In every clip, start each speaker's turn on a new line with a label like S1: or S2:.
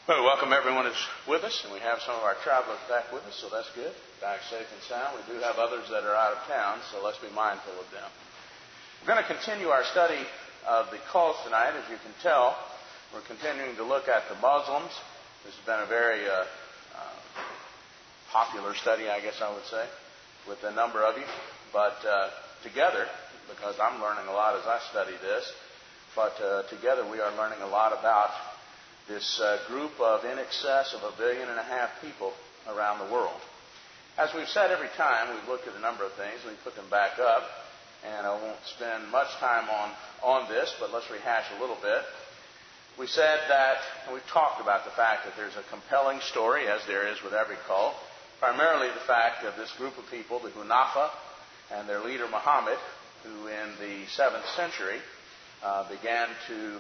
S1: Well, welcome everyone who's with us, and we have some of our travelers back with us, so that's good. Back safe and sound. We do have others that are out of town, so let's be mindful of them. We're going to continue our study of the cults tonight. As you can tell, we're continuing to look at the Muslims. This has been a very popular study, I guess I would say, with a number of you. But together, because I'm learning a lot as I study this, but together we are learning a lot about this group of in excess of 1.5 billion people around the world. As we've said every time, we've looked at a number of things, and we put them back up, and I won't spend much time on this, but let's rehash a little bit. We said that, and we've talked about the fact that there's a compelling story, as there is with every cult, primarily the fact of this group of people, the Hunafa, and their leader Muhammad, who in the 7th century began to,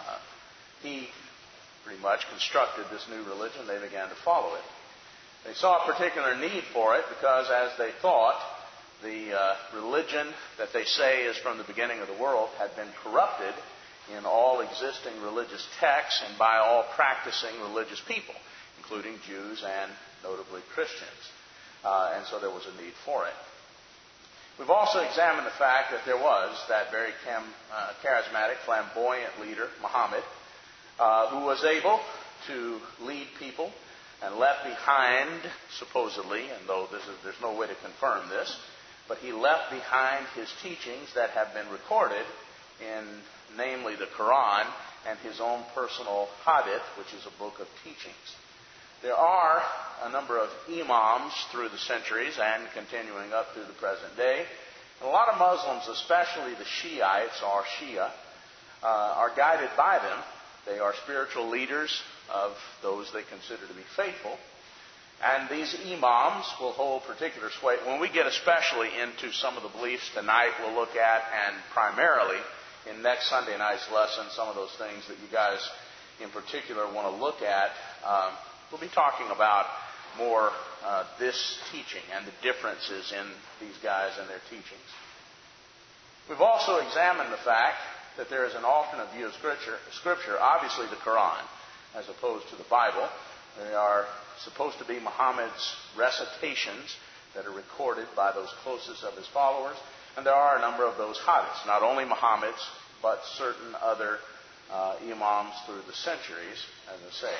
S1: he pretty much constructed this new religion. They began to follow it. They saw a particular need for it because, as they thought, the religion that they say is from the beginning of the world had been corrupted in all existing religious texts and by all practicing religious people, including Jews and notably Christians. And so there was a need for it. We've also examined the fact that there was that very charismatic, flamboyant leader, Muhammad, who was able to lead people and left behind, supposedly, and though there's no way to confirm this, but he left behind his teachings that have been recorded in, namely, the Quran and his own personal Hadith, which is a book of teachings. There are a number of imams through the centuries and continuing up through the present day. And a lot of Muslims, especially the Shiites or Shia, are guided by them. They are spiritual leaders of those they consider to be faithful. And these imams will hold particular sway. When we get especially into some of the beliefs tonight, we'll look at, and primarily in next Sunday night's lesson, some of those things that you guys in particular want to look at. We'll be talking about more this teaching and the differences in these guys and their teachings. We've also examined the fact that there is an alternate view of Scripture, obviously the Quran, as opposed to the Bible. They are supposed to be Muhammad's recitations that are recorded by those closest of his followers. And there are a number of those hadiths, not only Muhammad's, but certain other imams through the centuries, as I say.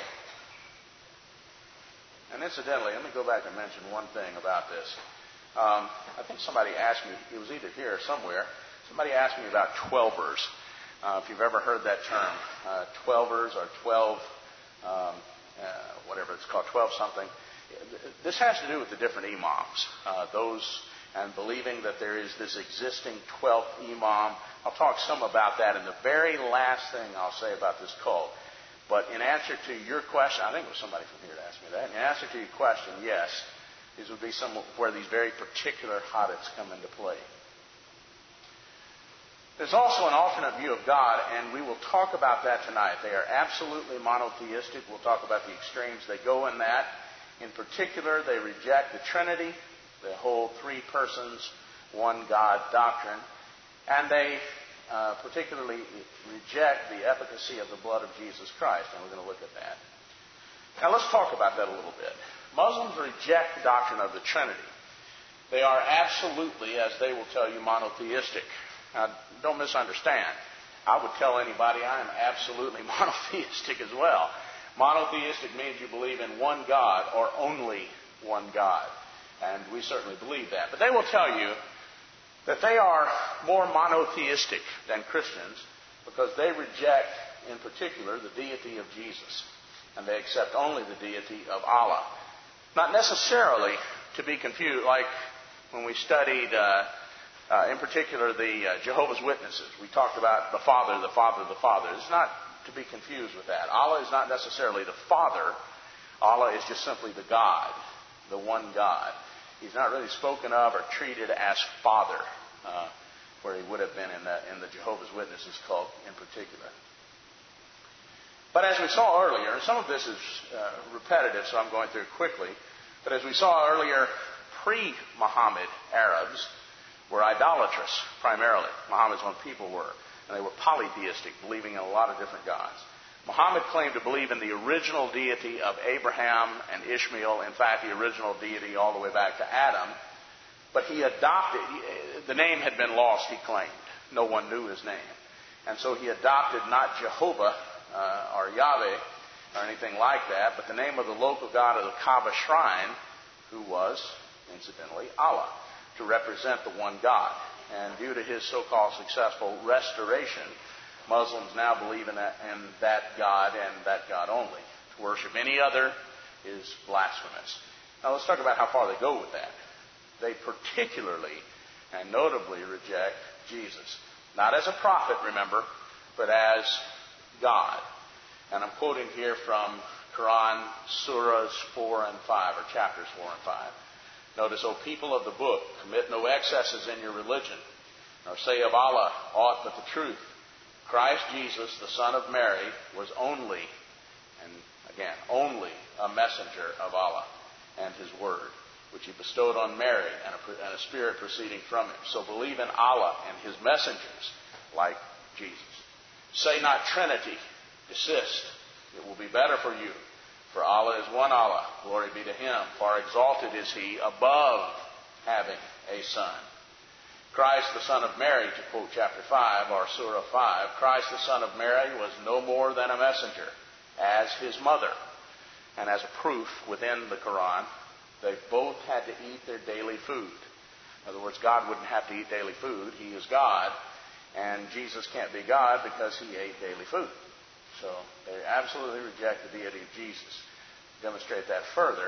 S1: And incidentally, let me go back and mention one thing about this. I think somebody asked me, it was either here or somewhere, somebody asked me about twelvers. If you've ever heard that term, twelvers or 12, whatever it's called, 12 something. This has to do with the different imams. And believing that there is this existing 12th imam. I'll talk some about that in the very last thing I'll say about this cult. But in answer to your question, I think it was somebody from here that asked me that. In answer to your question, yes, these would be some where these very particular hadiths come into play. There's also an alternate view of God, and we will talk about that tonight. They are absolutely monotheistic. We'll talk about the extremes they go in that. In particular, they reject the Trinity. They hold 3 persons, 1 God doctrine. And they particularly reject the efficacy of the blood of Jesus Christ, and we're going to look at that. Now let's talk about that a little bit. Muslims reject the doctrine of the Trinity. They are absolutely, as they will tell you, monotheistic. Now, don't misunderstand. I would tell anybody I am absolutely monotheistic as well. Monotheistic means you believe in one God or only one God. And we certainly believe that. But they will tell you that they are more monotheistic than Christians because they reject, in particular, the deity of Jesus. And they accept only the deity of Allah. Not necessarily to be confused, like when we studied, in particular, the Jehovah's Witnesses. We talked about the Father, the Father, the Father. It's not to be confused with that. Allah is not necessarily the Father. Allah is just simply the God, the one God. He's not really spoken of or treated as Father, where he would have been in the Jehovah's Witnesses cult in particular. But as we saw earlier, and some of this is repetitive, so I'm going through it quickly, but as we saw earlier, pre-Muhammad Arabs were idolatrous, primarily. Muhammad's own people were. And they were polytheistic, believing in a lot of different gods. Muhammad claimed to believe in the original deity of Abraham and Ishmael, in fact, the original deity all the way back to Adam. But he adopted, the name had been lost, he claimed. No one knew his name. And so he adopted not Jehovah or Yahweh or anything like that, but the name of the local god of the Kaaba shrine, who was, incidentally, Allah, to represent the one God. And due to his so-called successful restoration, Muslims now believe in that God and that God only. To worship any other is blasphemous. Now let's talk about how far they go with that. They particularly and notably reject Jesus. Not as a prophet, remember, but as God. And I'm quoting here from Quran, surahs 4 and 5, or chapters 4 and 5. Notice, O people of the book, commit no excesses in your religion, nor say of Allah aught but the truth. Christ Jesus, the Son of Mary, was only, and again, only a messenger of Allah and His Word, which He bestowed on Mary and a Spirit proceeding from Him. So believe in Allah and His messengers, like Jesus. Say not Trinity, desist. It will be better for you. For Allah is one Allah, glory be to Him. Far exalted is He above having a son. Christ the Son of Mary, to quote chapter 5, or Surah 5, Christ the Son of Mary was no more than a messenger, as His mother. And as a proof within the Quran, they both had to eat their daily food. In other words, God wouldn't have to eat daily food. He is God, and Jesus can't be God because He ate daily food. So they absolutely reject the deity of Jesus. To demonstrate that further,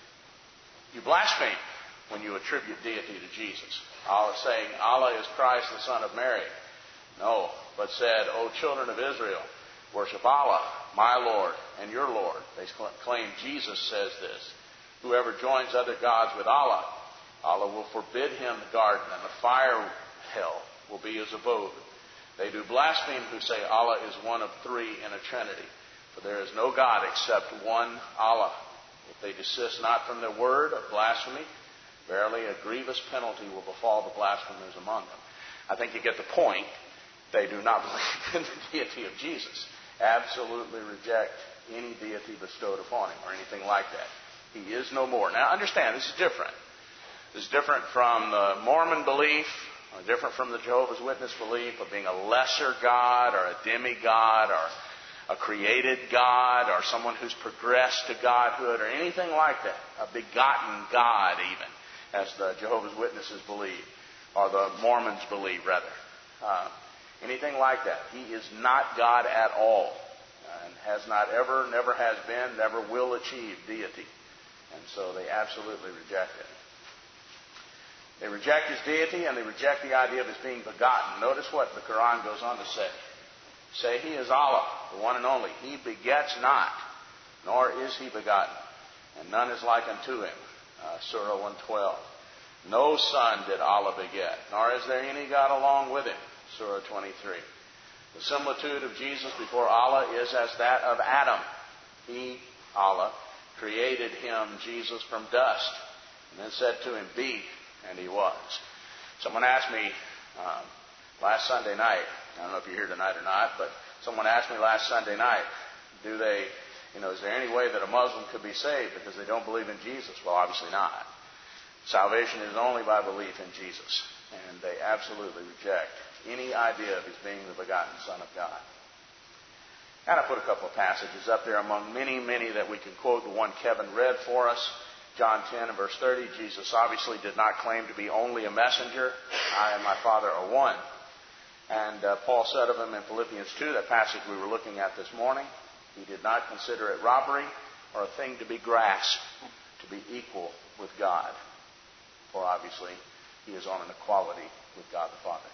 S1: you blaspheme when you attribute deity to Jesus. Allah saying, Allah is Christ the Son of Mary. No, but said, O children of Israel, worship Allah, my Lord, and your Lord. They claim Jesus says this. Whoever joins other gods with Allah, Allah will forbid him the garden, and the fire hell will be his abode. They do blaspheme who say Allah is one of three in a trinity. For there is no God except one Allah. If they desist not from their word of blasphemy, verily a grievous penalty will befall the blasphemers among them. I think you get the point. They do not believe in the deity of Jesus. Absolutely reject any deity bestowed upon Him or anything like that. He is no more. Now understand, this is different. This is different from the Mormon belief, or different from the Jehovah's Witness belief of being a lesser God or a demigod or a created God or someone who's progressed to godhood or anything like that. A begotten God even, as the Jehovah's Witnesses believe, or the Mormons believe rather. Anything like that. He is not God at all, and has not ever, never has been, never will achieve deity. And so they absolutely reject it. They reject His deity, and they reject the idea of His being begotten. Notice what the Quran goes on to say. Say He is Allah, the one and only. He begets not, nor is He begotten, and none is like unto Him. Surah 112. No son did Allah beget, nor is there any God along with Him. Surah 23. The similitude of Jesus before Allah is as that of Adam. He, Allah, created him, Jesus, from dust, and then said to him, be, and he was. Someone asked me last Sunday night, I don't know if you're here tonight or not, but someone asked me last Sunday night, is there any way that a Muslim could be saved because they don't believe in Jesus? Well, obviously not. Salvation is only by belief in Jesus, and they absolutely reject any idea of His being the begotten Son of God. And I put a couple of passages up there among many, many that we can quote. The one Kevin read for us, John 10 and verse 30. Jesus obviously did not claim to be only a messenger. I and my Father are one. And Paul said of Him in Philippians 2, that passage we were looking at this morning, He did not consider it robbery or a thing to be grasped, to be equal with God. For obviously He is on an equality with God the Father.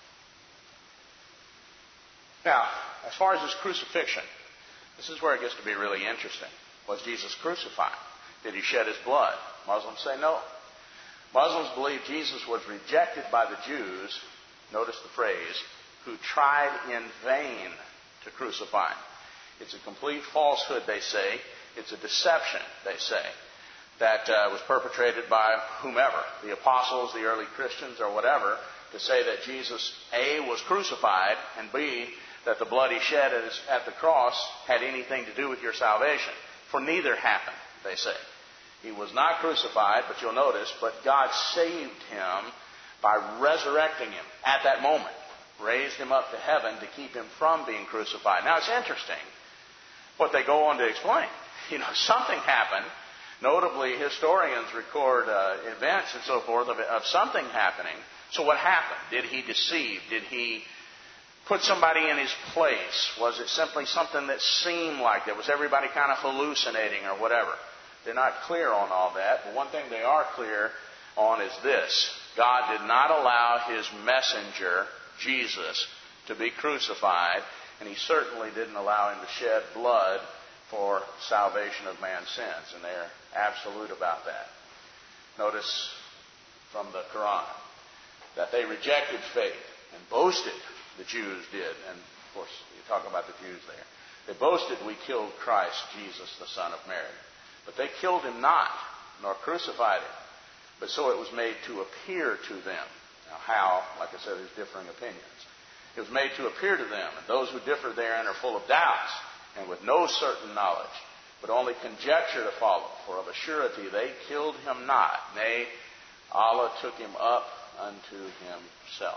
S1: Now, as far as His crucifixion, this is where it gets to be really interesting. Was Jesus crucified? Did He shed His blood? Muslims say no. Muslims believe Jesus was rejected by the Jews, notice the phrase, who tried in vain to crucify Him. It's a complete falsehood, they say. It's a deception, they say, that was perpetrated by whomever, the apostles, the early Christians, or whatever, to say that Jesus, A, was crucified, and B, that the blood he shed at the cross had anything to do with your salvation. For neither happened, they say. He was not crucified, but you'll notice, but God saved him by resurrecting him at that moment. Raised him up to heaven to keep him from being crucified. Now it's interesting what they go on to explain. Something happened. Notably, historians record events and so forth of something happening. So what happened? Did he deceive? Did he put somebody in his place? Was it simply something that seemed like it? Was everybody kind of hallucinating or whatever? They're not clear on all that. But one thing they are clear on is this. God did not allow his messenger, Jesus, to be crucified, and he certainly didn't allow him to shed blood for salvation of man's sins. And they're absolute about that. Notice from the Quran that they rejected faith and boasted, the Jews did, and of course you talk about the Jews there. They boasted, we killed Christ, Jesus, the Son of Mary. But they killed him not, nor crucified him, but so it was made to appear to them. Now how? Like I said, there's differing opinions. It was made to appear to them, and those who differ therein are full of doubts, and with no certain knowledge, but only conjecture to follow. For of a surety they killed him not, nay, Allah took him up unto himself.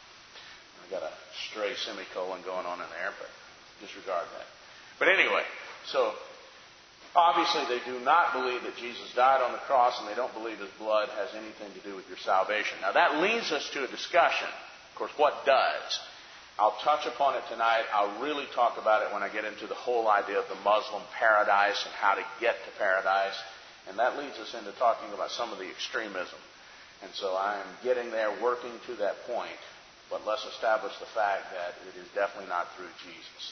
S1: I got a stray semicolon going on in there, but disregard that. But anyway, so obviously they do not believe that Jesus died on the cross, and they don't believe his blood has anything to do with your salvation. Now that leads us to a discussion. Of course, what does? I'll touch upon it tonight. I'll really talk about it when I get into the whole idea of the Muslim paradise and how to get to paradise. And that leads us into talking about some of the extremism. And so I am getting there, working to that point. But let's establish the fact that it is definitely not through Jesus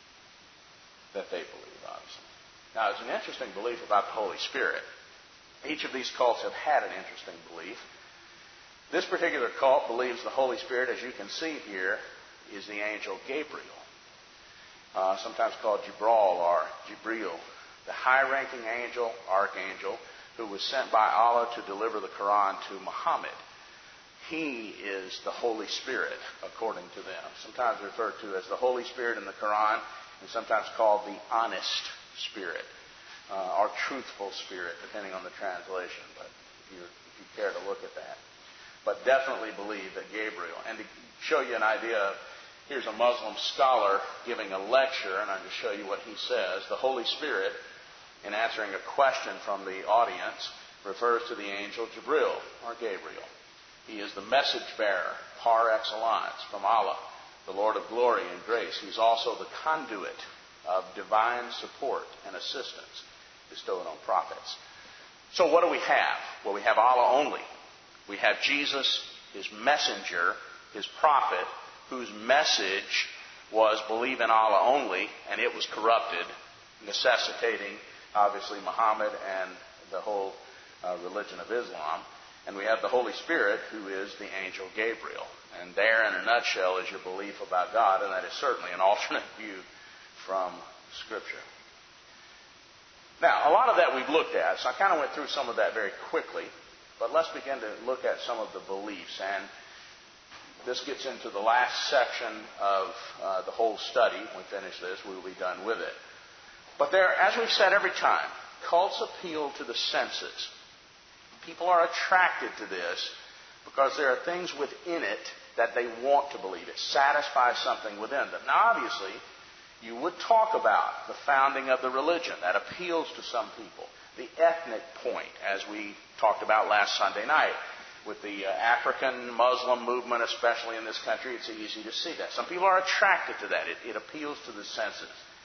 S1: that they believe, obviously. Now, there's an interesting belief about the Holy Spirit. Each of these cults have had an interesting belief. This particular cult believes the Holy Spirit, as you can see here, is the angel Gabriel, sometimes called Jibril or Jibril, the high-ranking angel, archangel, who was sent by Allah to deliver the Quran to Muhammad. He is the Holy Spirit, according to them. Sometimes referred to as the Holy Spirit in the Quran, and sometimes called the honest Spirit, or truthful Spirit, depending on the translation, but if you care to look at that. But definitely believe that Gabriel, and to show you an idea, here's a Muslim scholar giving a lecture, and I'm going to show you what he says. The Holy Spirit, in answering a question from the audience, refers to the angel Jibril, or Gabriel. He is the message bearer, par excellence, from Allah, the Lord of glory and grace. He's also the conduit of divine support and assistance bestowed on prophets. So what do we have? Well, we have Allah only. We have Jesus, his messenger, his prophet, whose message was believe in Allah only, and it was corrupted, necessitating, obviously, Muhammad and the whole religion of Islam. And we have the Holy Spirit, who is the angel Gabriel. And there, in a nutshell, is your belief about God, and that is certainly an alternate view from Scripture. Now, a lot of that we've looked at, so I kind of went through some of that very quickly, but let's begin to look at some of the beliefs. And this gets into the last section of the whole study. When we finish this, we will be done with it. But there, as we've said every time, cults appeal to the senses. People are attracted to this because there are things within it that they want to believe. It satisfies something within them. Now, obviously, you would talk about the founding of the religion. That appeals to some people. The ethnic point, as we talked about last Sunday night. With the African Muslim movement, especially in this country, it's easy to see that. Some people are attracted to that. It appeals to the senses.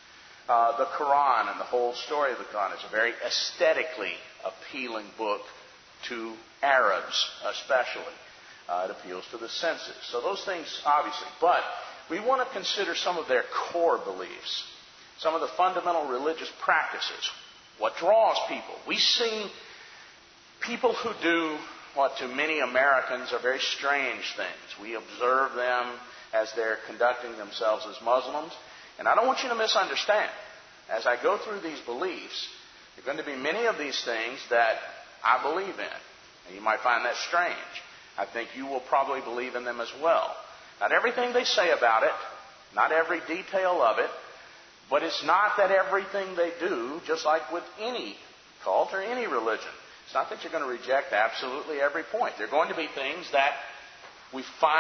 S1: The Quran and the whole story of the Quran is a very aesthetically appealing book to Arabs, especially. It appeals to the senses. So those things, obviously. But we want to consider some of their core beliefs, some of the fundamental religious practices. What draws people? We see people who do what to many Americans are very strange things. We observe them as they're conducting themselves as Muslims. And I don't want you to misunderstand. As I go through these beliefs, there are going to be many of these things that I believe in. And you might find that strange. I think you will probably believe in them as well. Not everything they say about it not every detail of it, but it's not that everything they do, just like with any cult or any religion, it's not that you're going to reject absolutely every point. There are going to be things that we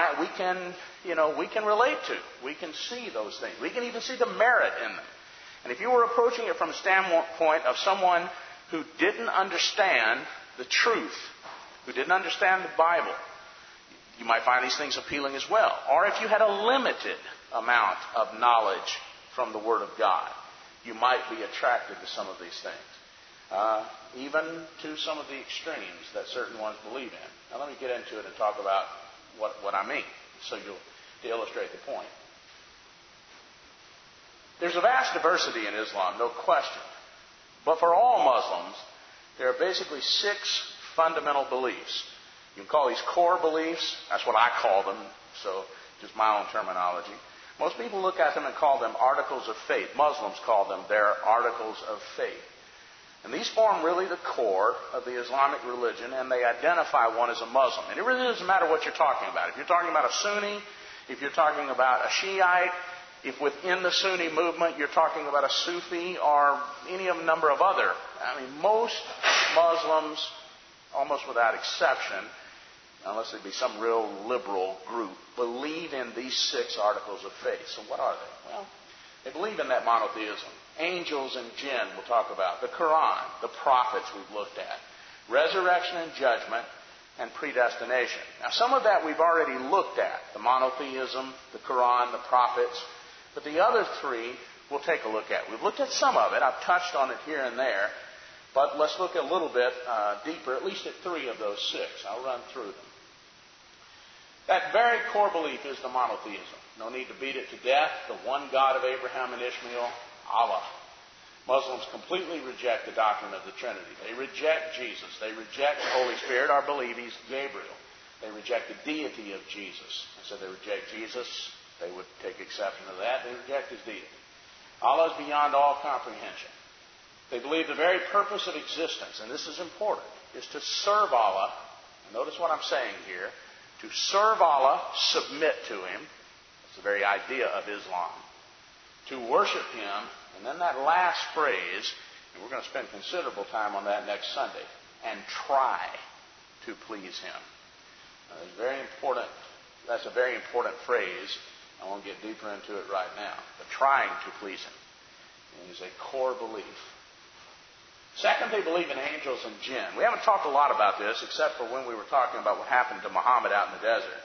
S1: can relate to. We can see those things. We can even see the merit in them. And if you were approaching it from a standpoint of someone who didn't understand the truth, who didn't understand the Bible, you might find these things appealing as well. Or if you had a limited amount of knowledge from the Word of God, you might be attracted to some of these things. Even to some of the extremes that certain ones believe in. Now let me get into it and talk about what I mean, so to illustrate the point. There's a vast diversity in Islam, no question. But for all Muslims, there are basically 6 fundamental beliefs. You can call these core beliefs. That's what I call them, so just my own terminology. Most people look at them and call them articles of faith. Muslims call them their articles of faith. And these form really the core of the Islamic religion, and they identify one as a Muslim. And it really doesn't matter what you're talking about. If you're talking about a Sunni, if you're talking about a Shiite, if within the Sunni movement you're talking about a Sufi or any of a number of other, most Muslims, almost without exception, unless it be some real liberal group, believe in these 6 articles of faith. So what are they? Well, they believe in that monotheism. Angels and jinn we'll talk about. The Quran, the prophets we've looked at. Resurrection and judgment, and predestination. Now some of that we've already looked at. The monotheism, the Quran, the prophets. But the other 3 we'll take a look at. We've looked at some of it. I've touched on it here and there. But let's look a little bit deeper, at least at 3 of those 6. I'll run through them. That very core belief is the monotheism. No need to beat it to death. The one God of Abraham and Ishmael, Allah. Muslims completely reject the doctrine of the Trinity. They reject Jesus. They reject the Holy Spirit, or believe He's Gabriel. They reject the deity of Jesus. So they reject Jesus. They would take exception to that. They reject His deity. Allah is beyond all comprehension. They believe the very purpose of existence, and this is important, is to serve Allah. Notice what I'm saying here. To serve Allah, submit to Him. That's the very idea of Islam. To worship Him, and then that last phrase, and we're going to spend considerable time on that next Sunday, and try to please Him. That's a very important phrase. I won't get deeper into it right now. But trying to please Him is a core belief. Second, they believe in angels and jinn. We haven't talked a lot about this, except for when we were talking about what happened to Muhammad out in the desert.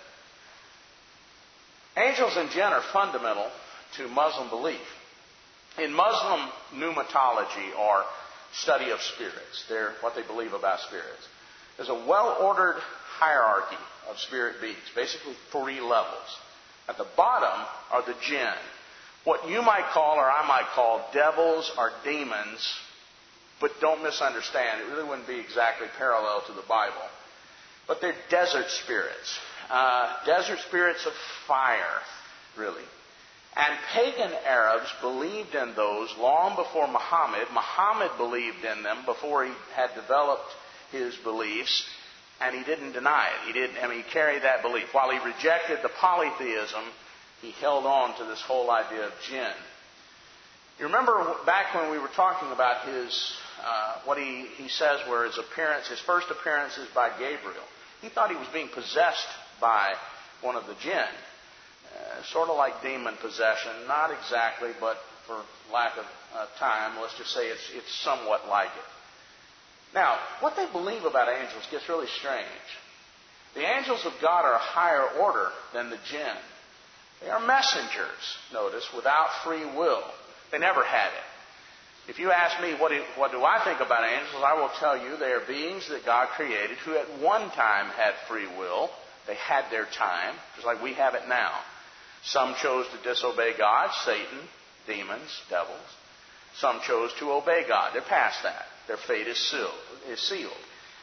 S1: Angels and jinn are fundamental to Muslim belief. In Muslim pneumatology, or study of spirits, they're what they believe about spirits. There's a well-ordered hierarchy of spirit beings, basically 3 levels. At the bottom are the jinn, what you might call, or I might call, devils or demons. But don't misunderstand, it really wouldn't be exactly parallel to the Bible. But they're desert spirits. Desert spirits of fire, really. And pagan Arabs believed in those long before Muhammad. Muhammad believed in them before he had developed his beliefs, and he didn't deny it. He carried that belief. While he rejected the polytheism, he held on to this whole idea of jinn. You remember back when we were talking about what he says were his first appearances by Gabriel. He thought he was being possessed by one of the jinn. Sort of like demon possession. Not exactly, but for lack of time, let's just say it's somewhat like it. Now, what they believe about angels gets really strange. The angels of God are a higher order than the jinn. They are messengers, notice, without free will. They never had it. If you ask me what do I think about angels, I will tell you they are beings that God created who at one time had free will. They had their time, just like we have it now. Some chose to disobey God, Satan, demons, devils. Some chose to obey God. They're past that. Their fate is sealed.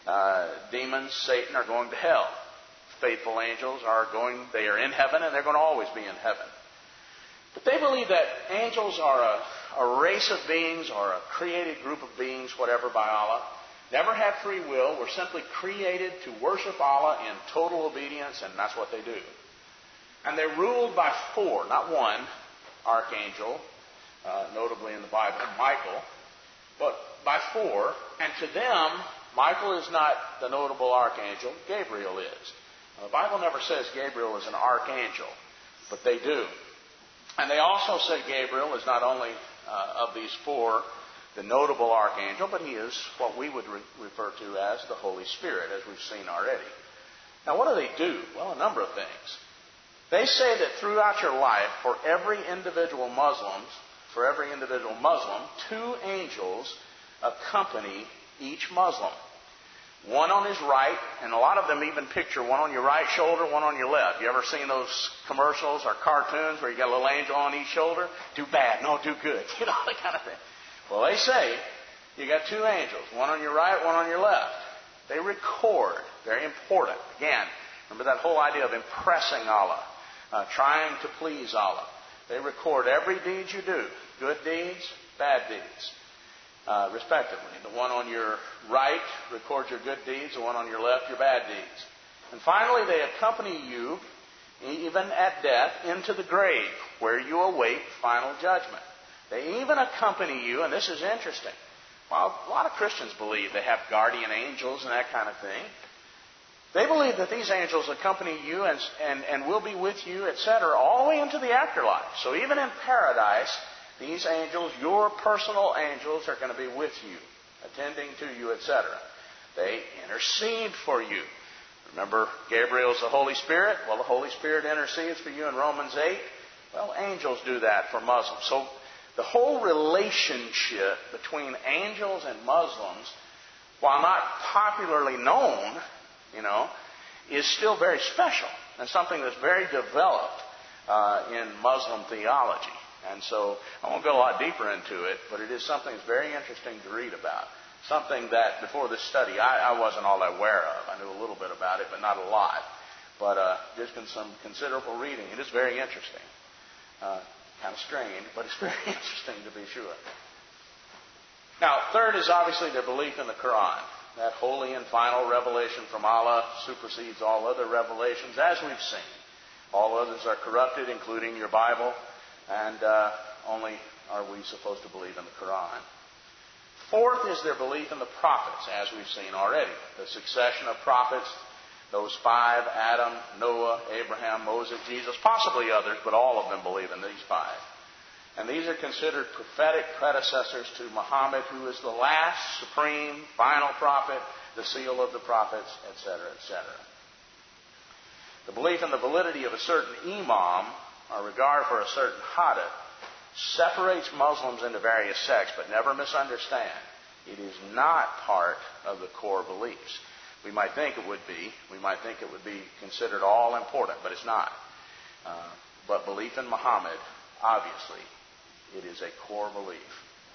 S1: Demons, Satan are going to hell. Faithful angels they are in heaven, and they're going to always be in heaven. But they believe that angels are a race of beings or a created group of beings, whatever, by Allah. Never had free will. Were simply created to worship Allah in total obedience, and that's what they do. And they're ruled by 4, not 1, archangel, notably in the Bible, Michael, but by 4. And to them, Michael is not the notable archangel. Gabriel is. Now, the Bible never says Gabriel is an archangel, but they do. And they also say Gabriel is not only of these 4 the notable archangel, but he is what we would refer to as the Holy Spirit, as we've seen already. Now, what do? Well, a number of things. They say that throughout your life, for every individual Muslim, 2 angels accompany each Muslim. One on his right, and a lot of them even picture one on your right shoulder, one on your left. You ever seen those commercials or cartoons where you got a little angel on each shoulder? Do bad, no, do good. You know, that kind of thing. Well, they say you got 2 angels, one on your right, one on your left. They record, very important. Again, remember that whole idea of impressing Allah, trying to please Allah. They record every deed you do, good deeds, bad deeds, respectively. The one on your right records your good deeds, the one on your left your bad deeds. And finally, they accompany you, even at death, into the grave, where you await final judgment. They even accompany you, and this is interesting. Well, a lot of Christians believe they have guardian angels and that kind of thing. They believe that these angels accompany you and will be with you, etc., all the way into the afterlife. So even in paradise, these angels, your personal angels, are going to be with you, attending to you, etc. They intercede for you. Remember, Gabriel's the Holy Spirit? Well, the Holy Spirit intercedes for you in Romans 8. Well, angels do that for Muslims. So the whole relationship between angels and Muslims, while not popularly known, is still very special and something that's very developed in Muslim theology. And so I won't go a lot deeper into it, but it is something that's very interesting to read about. Something that before this study I wasn't all that aware of. I knew a little bit about it, but not a lot. But just in some considerable reading, it is very interesting. Kind of strange, but it's very interesting to be sure. Now, third is obviously their belief in the Quran. That holy and final revelation from Allah supersedes all other revelations, as we've seen. All others are corrupted, including your Bible, and only are we supposed to believe in the Quran. Fourth is their belief in the prophets, as we've seen already. The succession of prophets, those 5, Adam, Noah, Abraham, Moses, Jesus, possibly others, but all of them believe in these 5. And these are considered prophetic predecessors to Muhammad, who is the last, supreme, final prophet, the seal of the prophets, etc., etc. The belief in the validity of a certain imam, or regard for a certain hadith, separates Muslims into various sects, but never misunderstand. It is not part of the core beliefs. We might think it would be. We might think it would be considered all important, but it's not. But belief in Muhammad, obviously, it is a core belief.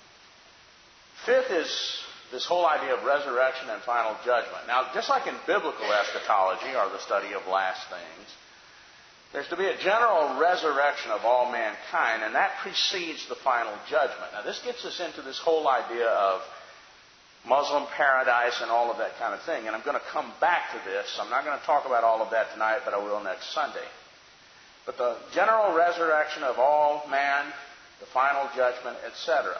S1: Fifth is this whole idea of resurrection and final judgment. Now, just like in biblical eschatology, or the study of last things, there's to be a general resurrection of all mankind, and that precedes the final judgment. Now, this gets us into this whole idea of Muslim paradise and all of that kind of thing. And I'm going to come back to this. I'm not going to talk about all of that tonight, but I will next Sunday. But the general resurrection of all man, the final judgment, etc.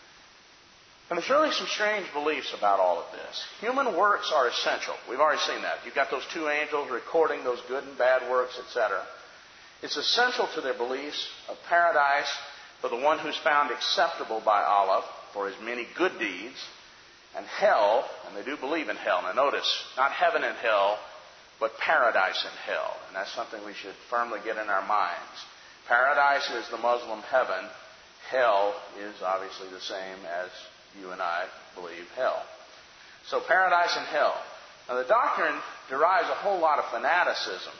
S1: And there's really some strange beliefs about all of this. Human works are essential. We've already seen that. You've got those 2 angels recording those good and bad works, etc. It's essential to their beliefs of paradise for the one who's found acceptable by Allah for his many good deeds, and hell, and they do believe in hell. Now notice, not heaven and hell, but paradise and hell. And that's something we should firmly get in our minds. Paradise is the Muslim heaven. Hell is obviously the same as you and I believe hell. So paradise and hell. Now the doctrine derives a whole lot of fanaticism,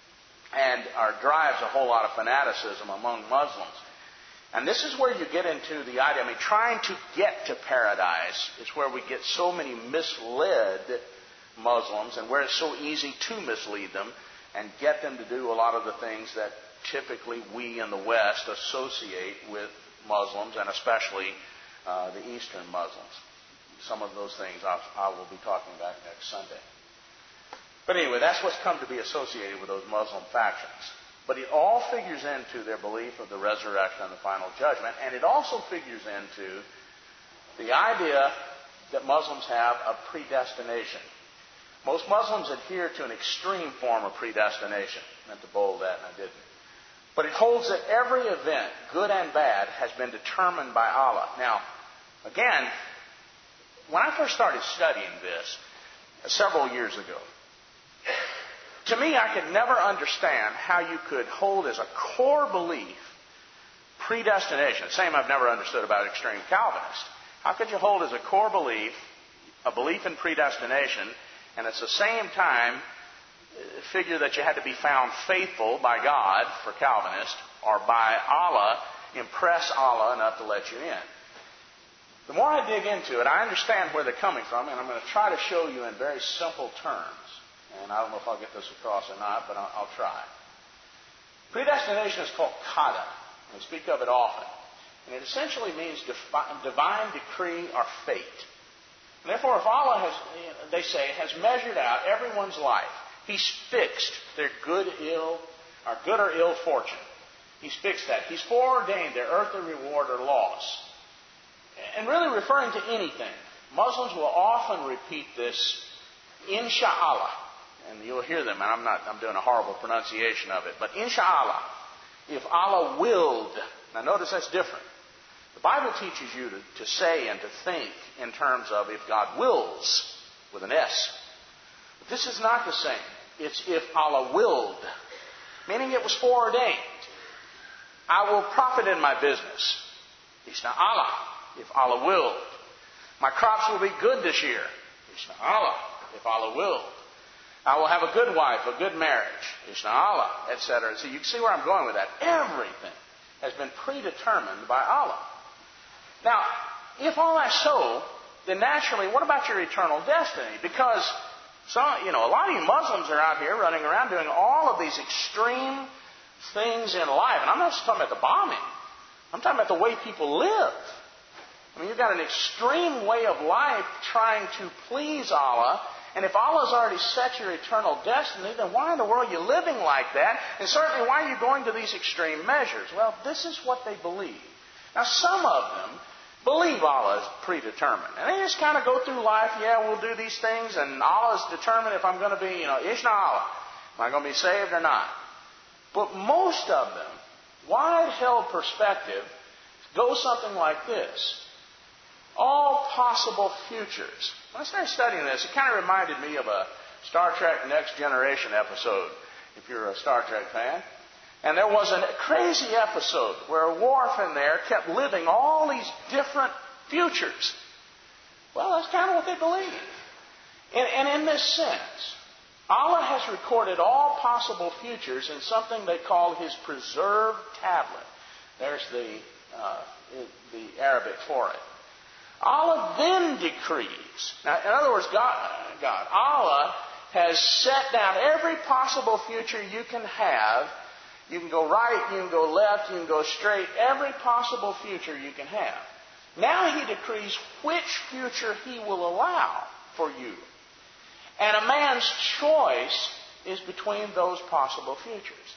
S1: drives a whole lot of fanaticism among Muslims. And this is where you get into the idea, trying to get to paradise is where we get so many misled Muslims, and where it's so easy to mislead them and get them to do a lot of the things that typically we in the West associate with Muslims, and especially the Eastern Muslims. Some of those things I will be talking about next Sunday. But anyway, that's what's come to be associated with those Muslim factions. But it all figures into their belief of the resurrection and the final judgment. And it also figures into the idea that Muslims have of predestination. Most Muslims adhere to an extreme form of predestination. I meant to bold that and I didn't. But it holds that every event, good and bad, has been determined by Allah. Now, again, when I first started studying this several years ago, to me, I could never understand how you could hold as a core belief predestination. Same I've never understood about extreme Calvinists. How could you hold as a core belief a belief in predestination and at the same time figure that you had to be found faithful by God for Calvinists or by Allah, impress Allah enough to let you in? The more I dig into it, I understand where they're coming from, and I'm going to try to show you in very simple terms. And I don't know if I'll get this across or not, but I'll try. Predestination is called qada. We speak of it often. And it essentially means divine decree or fate. And therefore, if Allah has, they say, has measured out everyone's life, He's fixed their good or ill fortune. He's fixed that. He's foreordained their earthly reward or loss. And really referring to anything, Muslims will often repeat this, Insha'Allah. And you'll hear them, and I'm doing a horrible pronunciation of it, but Insha'Allah, if Allah willed. Now notice that's different. The Bible teaches you to say and to think in terms of if God wills, with an S. But this is not the same. It's if Allah willed, meaning it was foreordained. I will profit in my business. Insha'Allah, if Allah willed. My crops will be good this year. Insha'Allah, if Allah willed. I will have a good wife, a good marriage, Insha'Allah, etc. So you can see where I'm going with that. Everything has been predetermined by Allah. Now, if all that's so, then naturally, what about your eternal destiny? Because a lot of you Muslims are out here running around doing all of these extreme things in life. And I'm not just talking about the bombing. I'm talking about the way people live. I mean, you've got an extreme way of life trying to please Allah. And if Allah's already set your eternal destiny, then why in the world are you living like that? And certainly, why are you going to these extreme measures? Well, this is what they believe. Now, some of them believe Allah is predetermined. And they just kind of go through life, we'll do these things, and Allah is determined if I'm going to be, Insha'Allah, am I going to be saved or not? But most of them, wide-held perspective, goes something like this. All possible futures. When I started studying this, it kind of reminded me of a Star Trek Next Generation episode, if you're a Star Trek fan. And there was a crazy episode where Worf in there kept living all these different futures. Well, that's kind of what they believe. And in this sense, Allah has recorded all possible futures in something they call His preserved tablet. There's the Arabic for it. Allah then decrees. Now, in other words, Allah has set down every possible future you can have. You can go right, you can go left, you can go straight. Every possible future you can have. Now He decrees which future He will allow for you. And a man's choice is between those possible futures.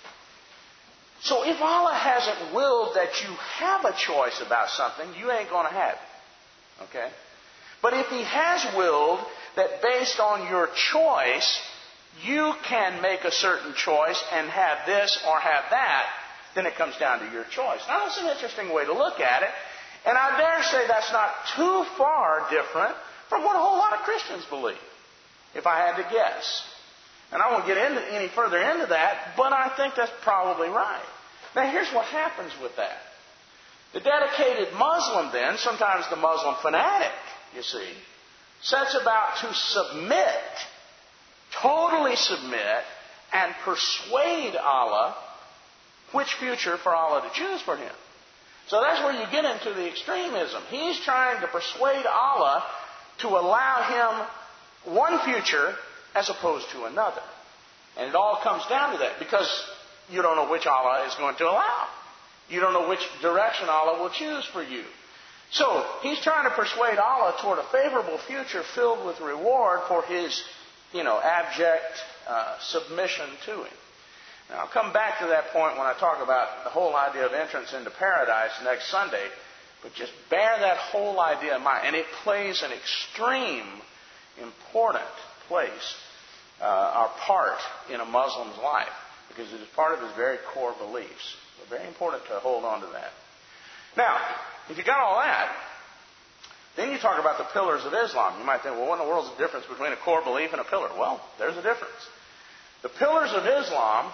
S1: So if Allah hasn't willed that you have a choice about something, you ain't going to have it. Okay? But if He has willed that based on your choice, you can make a certain choice and have this or have that, then it comes down to your choice. Now, that's an interesting way to look at it. And I dare say that's not too far different from what a whole lot of Christians believe, if I had to guess. And I won't get any further into that, but I think that's probably right. Now, here's what happens with that. The dedicated Muslim then, sometimes the Muslim fanatic, you see, sets about to submit, totally submit, and persuade Allah which future for Allah to choose for him. So that's where you get into the extremism. He's trying to persuade Allah to allow him one future as opposed to another. And it all comes down to that, because you don't know which Allah is going to allow. You don't know which direction Allah will choose for you. So he's trying to persuade Allah toward a favorable future filled with reward for his, abject submission to him. Now, I'll come back to that point when I talk about the whole idea of entrance into paradise next Sunday, but just bear that whole idea in mind. And it plays an extreme important place, or part in a Muslim's life, because it is part of his very core beliefs. So very important to hold on to that. Now, if you got all that, then you talk about the pillars of Islam. You might think, well, what in the world is the difference between a core belief and a pillar? Well, there's a difference. The pillars of Islam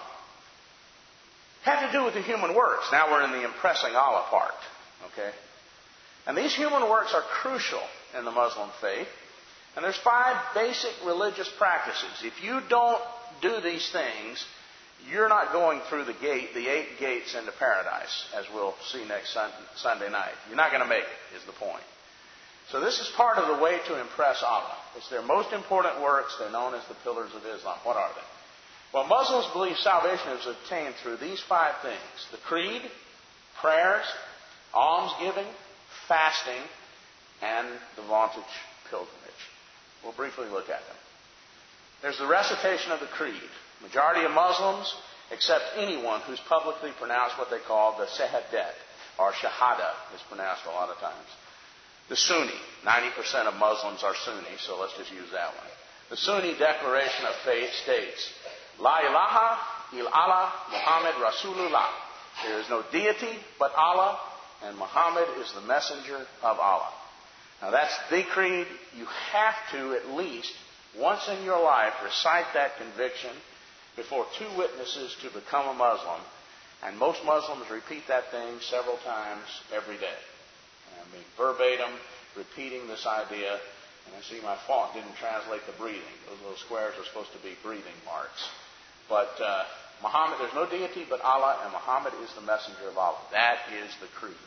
S1: have to do with the human works. Now we're in the impressing Allah part. Okay? And these human works are crucial in the Muslim faith. And there's 5 basic religious practices. If you don't do these things, you're not going through the 8 gates into paradise, as we'll see next Sunday night. You're not going to make it, is the point. So this is part of the way to impress Allah. It's their most important works. They're known as the pillars of Islam. What are they? Well, Muslims believe salvation is obtained through these 5 things: the creed, prayers, almsgiving, fasting, and the vaunted pilgrimage. We'll briefly look at them. There's the recitation of the creed. Majority of Muslims accept anyone who's publicly pronounced what they call the Shahadat, or Shahada is pronounced a lot of times. The Sunni, 90% of Muslims are Sunni, so let's just use that one. The Sunni Declaration of Faith states, La ilaha illallah Muhammad Rasulullah. There is no deity but Allah, and Muhammad is the messenger of Allah. Now that's the creed. You have to at least once in your life recite that conviction before 2 witnesses to become a Muslim. And most Muslims repeat that thing several times every day. I mean, verbatim, repeating this idea. And I see my font didn't translate the breathing. Those little squares are supposed to be breathing marks. But Muhammad, there's no deity but Allah, and Muhammad is the messenger of Allah. That is the creed.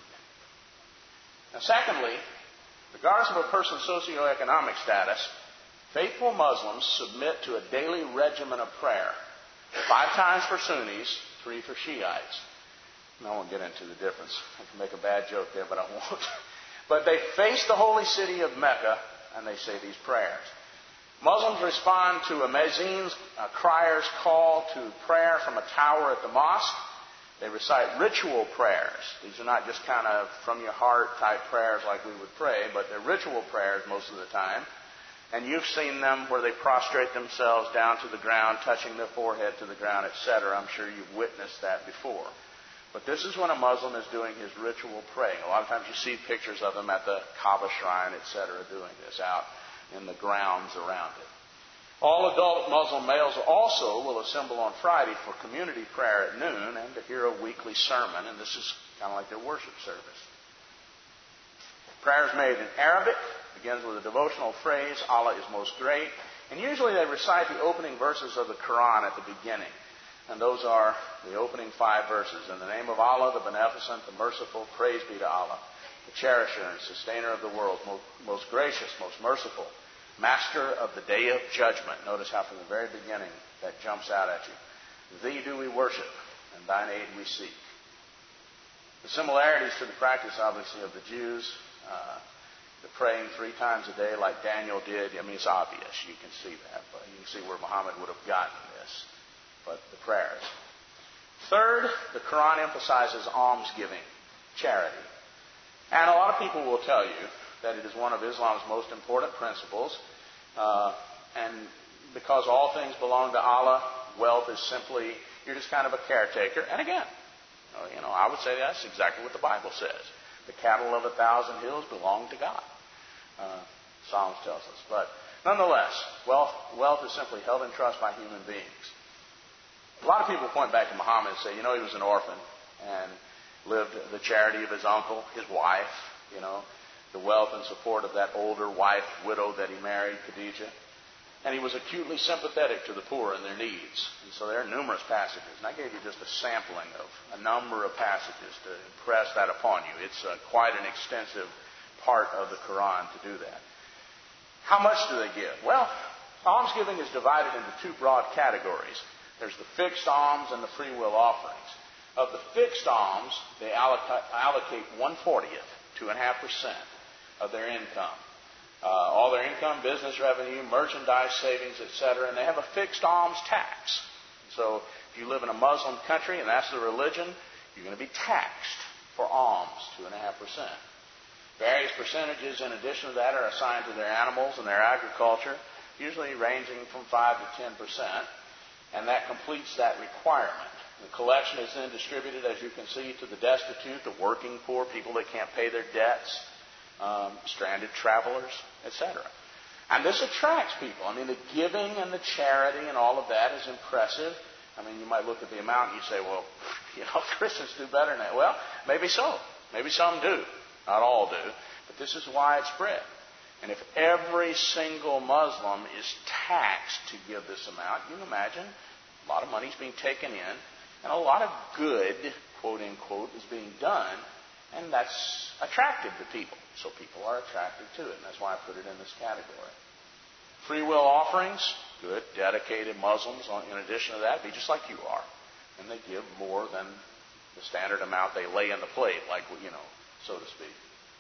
S1: Now, secondly, regardless of a person's socioeconomic status, faithful Muslims submit to a daily regimen of prayer. 5 times for Sunnis, 3 for Shiites. I won't get into the difference. I can make a bad joke there, but I won't. But they face the holy city of Mecca, and they say these prayers. Muslims respond to a muezzin's crier's call to prayer from a tower at the mosque. They recite ritual prayers. These are not just kind of from your heart type prayers like we would pray, but they're ritual prayers most of the time. And you've seen them where they prostrate themselves down to the ground, touching their forehead to the ground, etc. I'm sure you've witnessed that before. But this is when a Muslim is doing his ritual praying. A lot of times you see pictures of them at the Kaaba shrine, etc., doing this out in the grounds around it. All adult Muslim males also will assemble on Friday for community prayer at noon and to hear a weekly sermon, and this is kind of like their worship service. Prayer is made in Arabic, begins with a devotional phrase, Allah is most great, and usually they recite the opening verses of the Quran at the beginning. And those are the opening 5 verses. In the name of Allah, the Beneficent, the Merciful, praise be to Allah, the Cherisher and Sustainer of the world, most gracious, most merciful, Master of the Day of Judgment. Notice how from the very beginning that jumps out at you. Thee do we worship, and thine aid we seek. The similarities to the practice, obviously, of the Jews, the praying 3 times a day like Daniel did, I mean, it's obvious. You can see that. But you can see where Muhammad would have gotten this. But the prayers. Third, the Quran emphasizes almsgiving, charity. And a lot of people will tell you that it is one of Islam's most important principles. And because all things belong to Allah, wealth is simply, you're just kind of a caretaker. And again, I would say that's exactly what the Bible says. The cattle of 1,000 hills belong to God. Psalms tells us. But nonetheless, wealth is simply held in trust by human beings. A lot of people point back to Muhammad and say, he was an orphan and lived the charity of his uncle, his wife, the wealth and support of that older wife, widow that he married, Khadijah. And he was acutely sympathetic to the poor and their needs. And so there are numerous passages. And I gave you just a sampling of a number of passages to impress that upon you. It's quite an extensive part of the Quran to do that. How much do they give? Well, almsgiving is divided into 2 broad categories. There's the fixed alms and the free will offerings. Of the fixed alms, they allocate 1/40, 2.5% of their income. All their income, business revenue, merchandise savings, etc. And they have a fixed alms tax. So if you live in a Muslim country and that's the religion, you're going to be taxed for alms, 2.5%. Various percentages in addition to that are assigned to their animals and their agriculture, usually ranging from 5 to 10%, and that completes that requirement. The collection is then distributed, as you can see, to the destitute, the working poor, people that can't pay their debts, stranded travelers, etc. And this attracts people. I mean, the giving and the charity and all of that is impressive. I mean, you might look at the amount and you say, well, Christians do better than that. Well, maybe so. Maybe some do. Not all do. But this is widespread. And if every single Muslim is taxed to give this amount, you can imagine a lot of money is being taken in and a lot of good, quote unquote, is being done, and that's attractive to people. So people are attracted to it, and that's why I put it in this category. Free will offerings, good, dedicated Muslims, in addition to that, be just like you are. And they give more than the standard amount they lay in the plate, like, so to speak.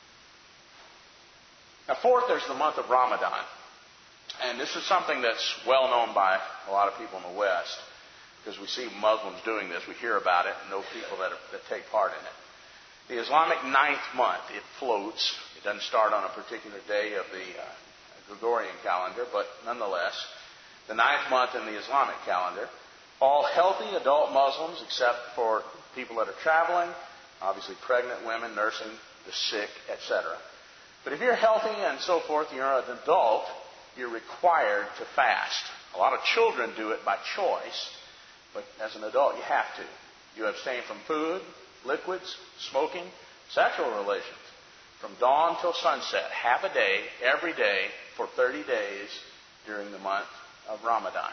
S1: Now, fourth, there's the month of Ramadan. And this is something that's well known by a lot of people in the West, because we see Muslims doing this. We hear about it and know people that take part in it. The Islamic ninth month, it floats. It doesn't start on a particular day of the Gregorian calendar, but nonetheless, the ninth month in the Islamic calendar. All healthy adult Muslims, except for people that are traveling, obviously pregnant women, nursing the sick, etc. But if you're healthy and so forth, you're an adult, you're required to fast. A lot of children do it by choice, but as an adult, you have to. You abstain from food, liquids, smoking, sexual relations, from dawn till sunset, half a day, every day, for 30 days during the month of Ramadan.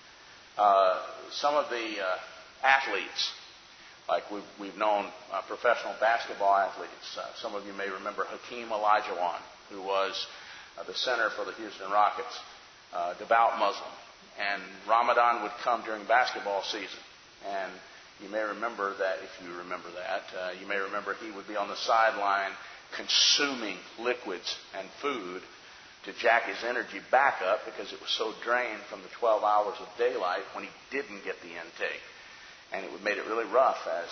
S1: Some of the athletes, like we've known professional basketball athletes. Some of you may remember Hakeem Olajuwon, who was the center for the Houston Rockets, devout Muslim. And Ramadan would come during basketball season. And you may remember that, if you remember that, you may remember he would be on the sideline consuming liquids and food to jack his energy back up because it was so drained from the 12 hours of daylight when he didn't get the intake. And it made it really rough as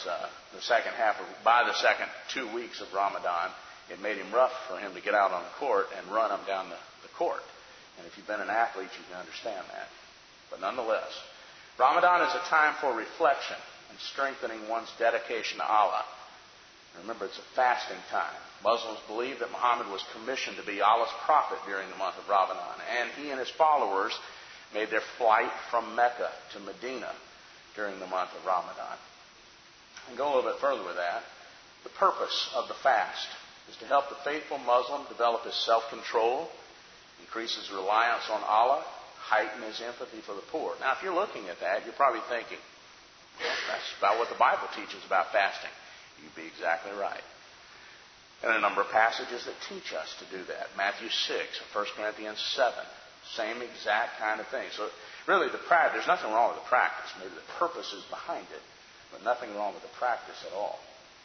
S1: by the second 2 weeks of Ramadan, it made him rough for him to get out on the court and run up down the court. And if you've been an athlete, you can understand that. But nonetheless, Ramadan is a time for reflection and strengthening one's dedication to Allah. Remember, it's a fasting time. Muslims believe that Muhammad was commissioned to be Allah's prophet during the month of Ramadan, and he and his followers made their flight from Mecca to Medina during the month of Ramadan. And go a little bit further with that. The purpose of the fast is to help the faithful Muslim develop his self-control, increase his reliance on Allah, heighten his empathy for the poor. Now, if you're looking at that, you're probably thinking, well, that's about what the Bible teaches about fasting. You'd be exactly right. And a number of passages that teach us to do that. Matthew 6, 1 Corinthians 7, same exact kind of thing. So really, there's nothing wrong with the practice. Maybe the purpose is behind it, but nothing wrong with the practice at all.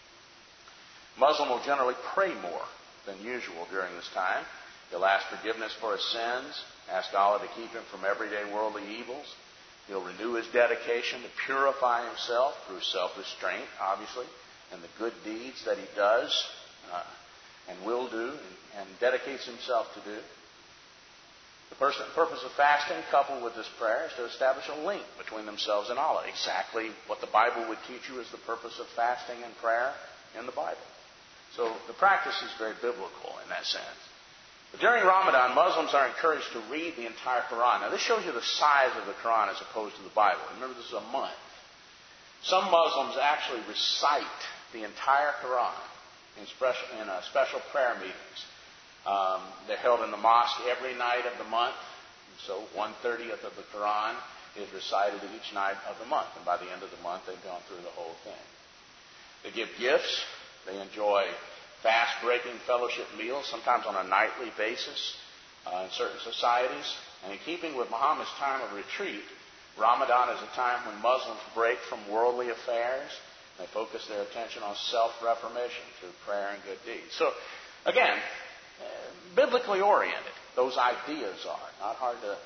S1: Muslim will generally pray more than usual during this time. He'll ask forgiveness for his sins, ask Allah to keep him from everyday worldly evils. He'll renew his dedication to purify himself through self-restraint, obviously, and the good deeds that he does and will do and dedicates himself to do. The purpose of fasting, coupled with this prayer, is to establish a link between themselves and Allah. Exactly what the Bible would teach you is the purpose of fasting and prayer in the Bible. So the practice is very biblical in that sense. But during Ramadan, Muslims are encouraged to read the entire Quran. Now, this shows you the size of the Quran as opposed to the Bible. Remember, this is a month. Some Muslims actually recite the entire Quran in special prayer meetings. They're held in the mosque every night of the month. So 1/30th of the Quran is recited each night of the month. And by the end of the month, they've gone through the whole thing. They give gifts. They enjoy fast-breaking fellowship meals, sometimes on a nightly basis in certain societies. And in keeping with Muhammad's time of retreat, Ramadan is a time when Muslims break from worldly affairs. They focus their attention on self-reformation through prayer and good deeds. So, again, biblically oriented, those ideas are. Not hard to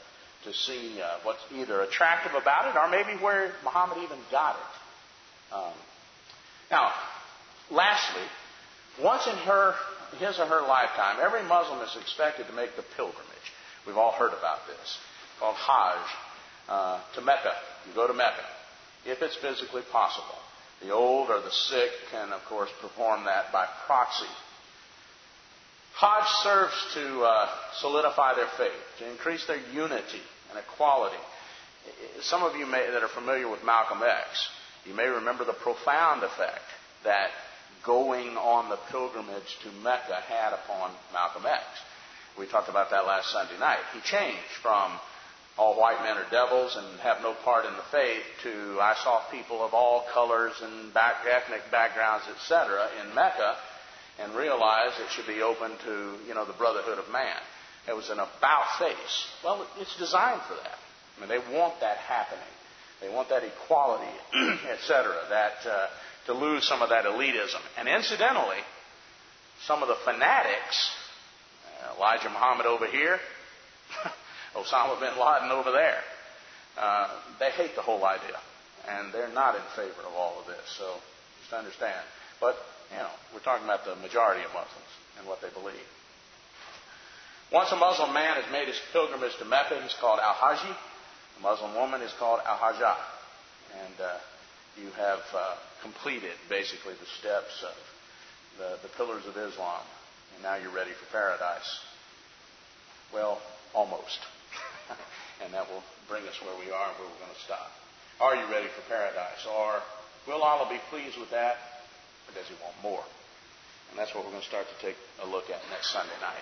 S1: to see what's either attractive about it or maybe where Muhammad even got it. Now, lastly, once in his or her lifetime, every Muslim is expected to make the pilgrimage. We've all heard about this, called Hajj, to Mecca. You go to Mecca, if it's physically possible. The old or the sick can, of course, perform that by proxy. Hajj serves to solidify their faith, to increase their unity and equality. Some of you that are familiar with Malcolm X, you may remember the profound effect that going on the pilgrimage to Mecca had upon Malcolm X. We talked about that last Sunday night. He changed from all white men are devils and have no part in the faith to I saw people of all colors and ethnic backgrounds, etc. in Mecca and realized it should be open to, the brotherhood of man. It was an about face. Well, it's designed for that. I mean, they want that happening. They want that equality, etc., to lose some of that elitism. And incidentally, some of the fanatics, Elijah Muhammad over here, Osama bin Laden over there, they hate the whole idea. And they're not in favor of all of this. So just understand. But, we're talking about the majority of Muslims and what they believe. Once a Muslim man has made his pilgrimage to Mecca, he's called Al-Haji. A Muslim woman is called Al-Hajjah. And you have completed, basically, the steps of the pillars of Islam. And now you're ready for paradise. Well, almost. And that will bring us where we are and where we're going to stop. Are you ready for paradise? Or will Allah be pleased with that? Or does He want more? And that's what we're going to start to take a look at next Sunday night.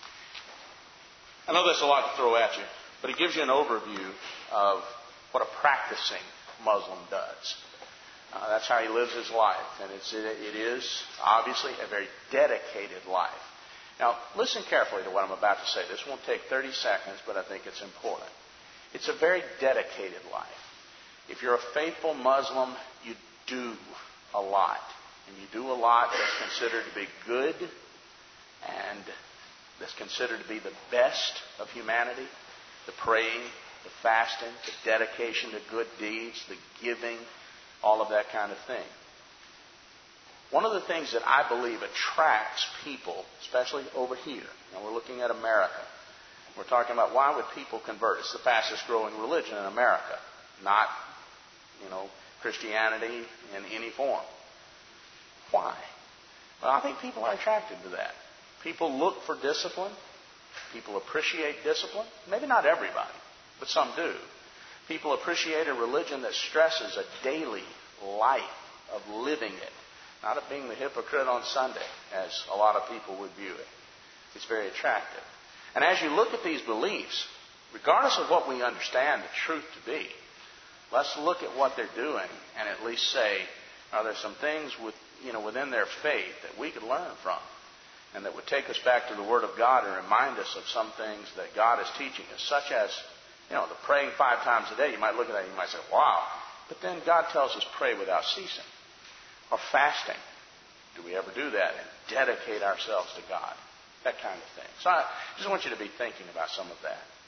S1: I know there's a lot to throw at you, but it gives you an overview of what a practicing Muslim does. That's how he lives his life. And it is obviously a very dedicated life. Now, listen carefully to what I'm about to say. This won't take 30 seconds, but I think it's important. It's a very dedicated life. If you're a faithful Muslim, you do a lot. And you do a lot that's considered to be good and that's considered to be the best of humanity. The praying, the fasting, the dedication to good deeds, the giving, all of that kind of thing. One of the things that I believe attracts people, especially over here, and we're looking at America, we're talking about why would people convert? It's the fastest growing religion in America, not, Christianity in any form. Why? Well, I think people are attracted to that. People look for discipline. People appreciate discipline. Maybe not everybody, but some do. People appreciate a religion that stresses a daily life of living it, not of being the hypocrite on Sunday, as a lot of people would view it. It's very attractive. And as you look at these beliefs, regardless of what we understand the truth to be, let's look at what they're doing and at least say, are there some things within their faith that we could learn from and that would take us back to the Word of God and remind us of some things that God is teaching us, such as, the praying 5 times a day. You might look at that and you might say, wow. But then God tells us pray without ceasing. Or fasting. Do we ever do that and dedicate ourselves to God? That kind of thing. So I just want you to be thinking about some of that.